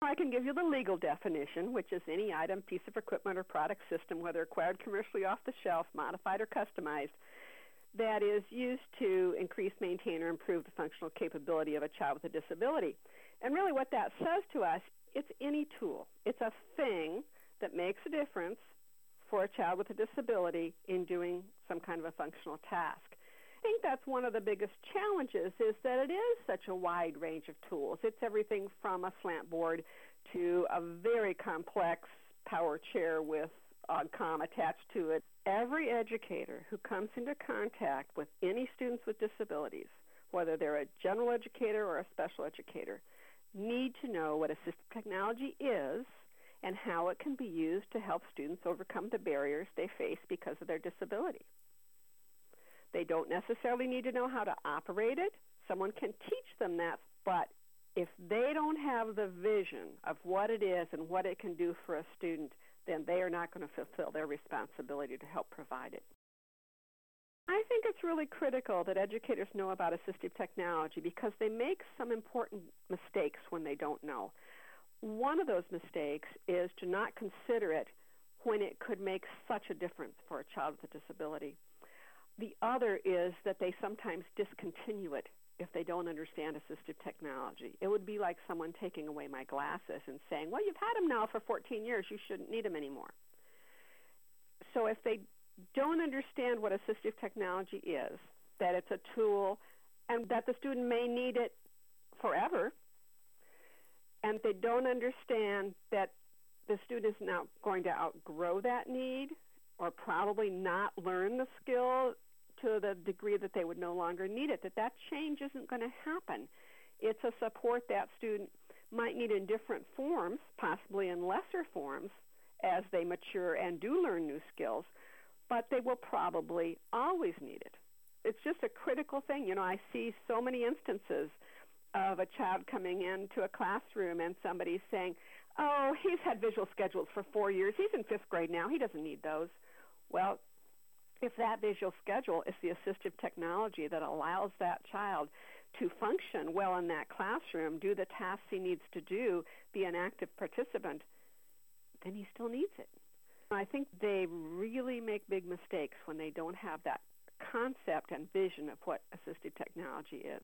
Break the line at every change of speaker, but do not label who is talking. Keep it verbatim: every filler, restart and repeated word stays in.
I can give you the legal definition, which is any item, piece of equipment, or product system, whether acquired commercially off the shelf, modified, or customized, that is used to increase, maintain, or improve the functional capability of a child with a disability. And really what that says to us, it's any tool. It's a thing that makes a difference for a child with a disability in doing some kind of a functional task. I think that's one of the biggest challenges, is that it is such a wide range of tools. It's everything from a slant board to a very complex power chair with OGCOM attached to it. Every educator who comes into contact with any students with disabilities, whether they're a general educator or a special educator, need to know what assistive technology is and how it can be used to help students overcome the barriers they face because of their disability. They don't necessarily need to know how to operate it. Someone can teach them that, but if they don't have the vision of what it is and what it can do for a student, then they are not going to fulfill their responsibility to help provide it. I think it's really critical that educators know about assistive technology because they make some important mistakes when they don't know. One of those mistakes is to not consider it when it could make such a difference for a child with a disability. The other is that they sometimes discontinue it if they don't understand assistive technology. It would be like someone taking away my glasses and saying, well, you've had them now for fourteen years, you shouldn't need them anymore. So if they don't understand what assistive technology is, that it's a tool, and that the student may need it forever, and they don't understand that the student is now going to outgrow that need or probably not learn the skill to the degree that they would no longer need it, that that change isn't going to happen. It's a support that student might need in different forms, possibly in lesser forms, as they mature and do learn new skills, but they will probably always need it. It's just a critical thing. You know, I see so many instances of a child coming into a classroom and somebody saying, oh, he's had visual schedules for four years. He's in fifth grade now. He doesn't need those. Well, if that visual schedule is the assistive technology that allows that child to function well in that classroom, do the tasks he needs to do, be an active participant, then he still needs it. I think they really make big mistakes when they don't have that concept and vision of what assistive technology is.